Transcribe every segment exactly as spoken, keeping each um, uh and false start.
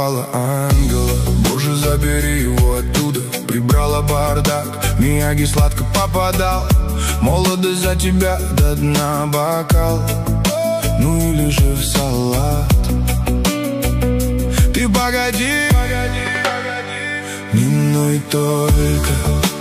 поцеловала ангела. Боже, забери его оттуда. Прибрала бардак, Мияги сладко попадал. Молодость за тебя до дна бокал. Ну или же в салат. Ты погоди, погоди, погоди, не мной только.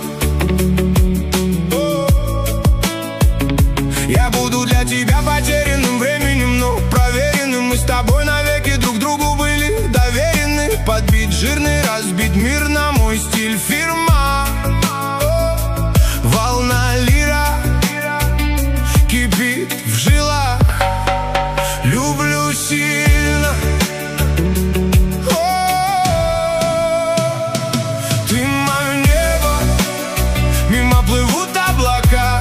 Я буду для тебя потерянным временем, но проверенным. Мы с тобой навеки друг другу были доверены. Подбить жирный, разбить мир на мой стиль фирма. Волна лира кипит в жилах. Люблю сильно. Ты мое небо, мимо плывут облака.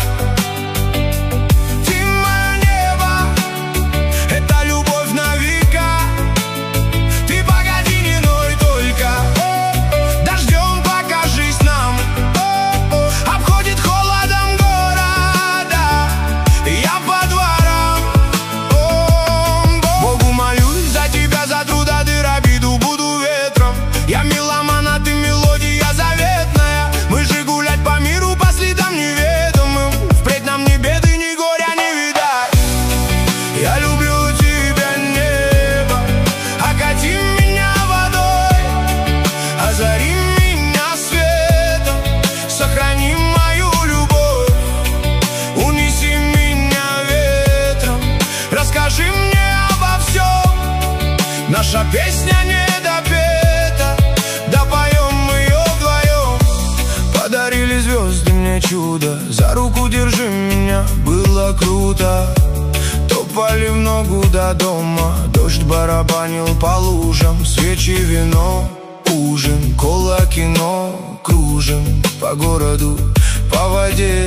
Озари меня светом, сохрани мою любовь. Унеси меня ветром, расскажи мне обо всем. Наша песня не допета, допоем мы ее вдвоем. Подарили звезды мне чудо, за руку держи меня, было круто. Топали в ногу до дома, дождь барабанил по лужам. Свечи, вино, ужин, кола, кино. Кружим по городу, по воде.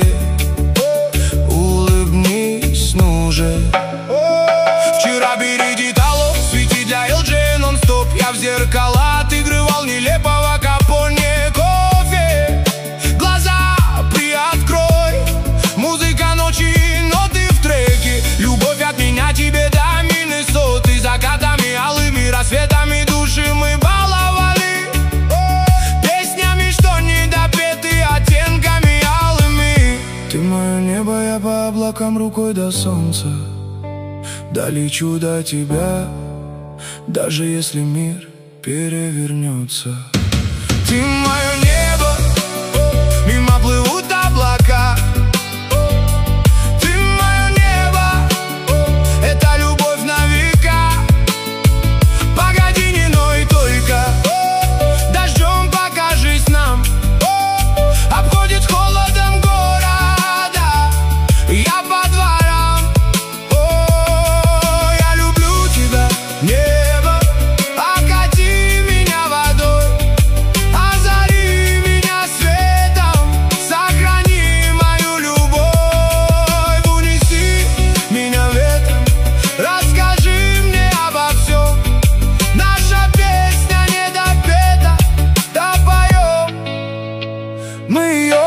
Улыбнись, ну же. Вчера бередитало, свети для эл джей нон-стоп. Я в зеркала отыгрывал нелепого Капоне. Кофе, глаза приоткрой. Музыка ночи, ноты в треке. Любовь от меня тебе до Миннесоты. Закатами алыми, рассветами души мы баловали. Ты мое небо, я по облакам рукой до солнца. Долечу до тебя, даже если мир перевернется. Ты мое небо, мимо плывут облака. Ты мое небо, это любовь на века. Погоди, не ной только, дождем покажись нам. Обходит холодом города, я по дворам. О, я люблю тебя, небо. Окати меня водой, озари меня светом, сохрани мою любовь. Унеси меня ветром, расскажи мне обо всем. Наша песня не допета, допоем мы ее.